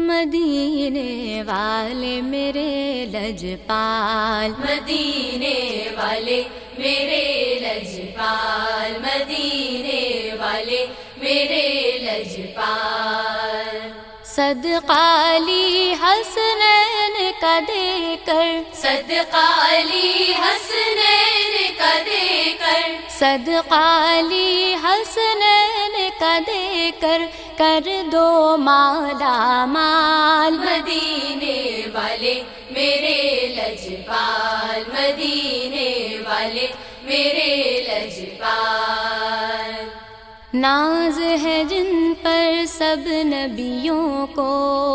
مدینے والے میرے لجپال، مدینے والے میرے لجپال، مدینے والے میرے لجپال، صدقہ علی حسنین کا دے کر، صدقہ علی حسنین کا دے کر، صدقہ علی حسنین کا دے کر دو مالا مال، مدینے والے میرے لجپال، مدینے والے میرے لجپال، ناز ہے جن پر سب نبیوں کو،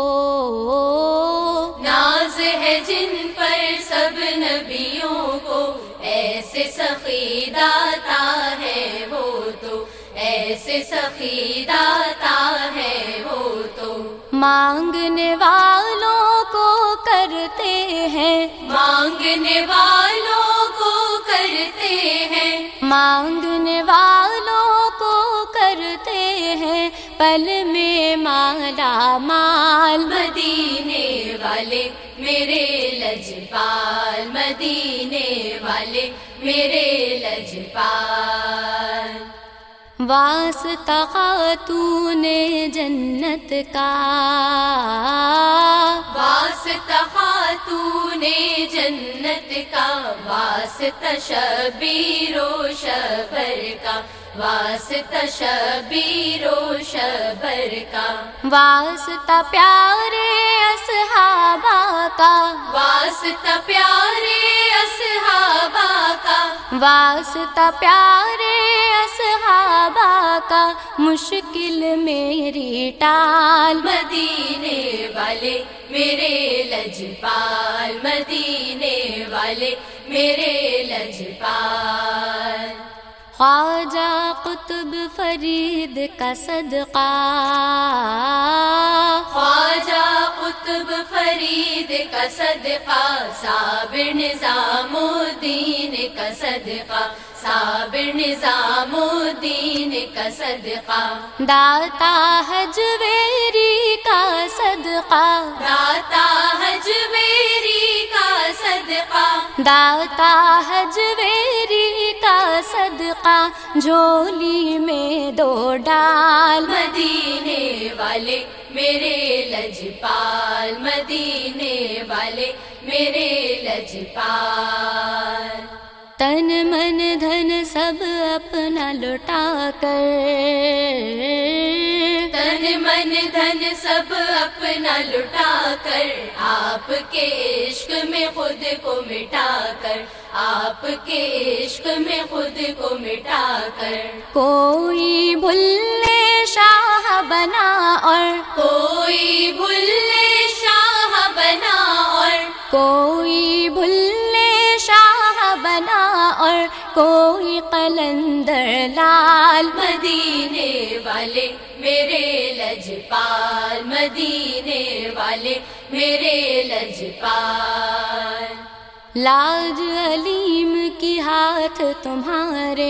ناز ہے جن پر سب نبیوں کو، ایسے سخی داتا ہے وہ تو، ایسے سخی داتا ہے وہ تو، مانگنے والوں کو کرتے ہیں، مانگنے والوں کو کرتے ہیں، مانگنے والوں کو کرتے ہیں پل میں مالا مال، مدینے والے میرے لجپال، مدینے والے میرے لجپال، واسطہ خاتون جنت کا، واسطہ خاتون جنت کا، واسطہ شبیر و شبر کا، واسطہ شبیر و شبر کا، واسطہ پیارے اصحابہ کا، واسطہ پیارے اصحابہ کا، واسطہ پیارے اصحابہ کا، مشکل میری ٹال، مدینے والے میرے لجپال، مدینے والے میرے لجپال، خواجہ قطب فرید کا صدقہ، خواجہ قطب فرید کا صدقہ، صابر نظام الدین کا صدقہ، صابر نظام الدین کا صدقہ، داتا حجویری کا صدقہ، داتا حجویری کا صدقہ، داتا حجویری کا صدقہ، جھولی میں دو ڈال، مدینے والے میرے لجپال، مدینے والے میرے لجپال، تن من دھن سب اپنا لٹا کر، تن من دھن سب اپنا لٹا کر، آپ کے عشق میں خود کو مٹا کر، آپ کے عشق میں خود کو مٹا کر، کوئی بھلے شاہ بنا اور کوئی بھلے شاہ بنا اور کوئی بھلے شاہ بنا اور کوئی قلندر لال، مدینے والے میرے لجپال، مدینے والے میرے لجپال، لاج علیم کی ہاتھ تمہارے،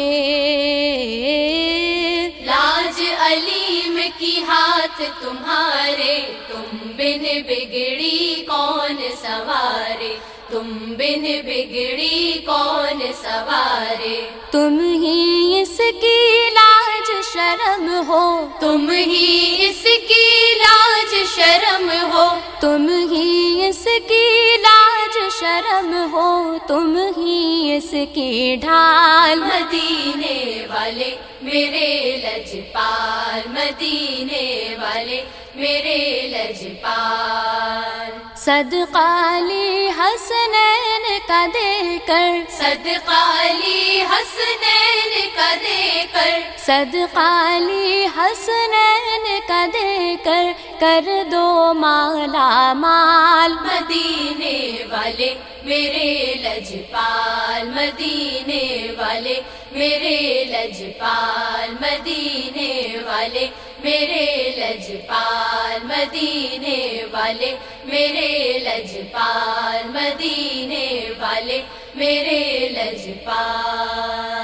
لاج علیم کی ہاتھ تمہارے، تم بن بگڑی کون سوارے، تم بن بگڑی کون سوارے، تم ہی اس کی لاج شرم ہو، تم ہی اس کی لاج شرم ہو، تم ہی اس کی لاج شرم ہو، تم ہی اس کی ڈھال، مدینے والے میرے لجپال، مدینے والے میرے لجپال، صدقہ علی حسنین کا دے کر، صدقہ علی حسنین کا دے کر، صدقہ علی حسنین کا دے کر دو مالا مال، مدینے والے میرے لجپال، مدینے والے میرے لجپال، مدینے والے میرے لجپال، مدینے والے میرے لجپال، مدینے والے میرے لجپال۔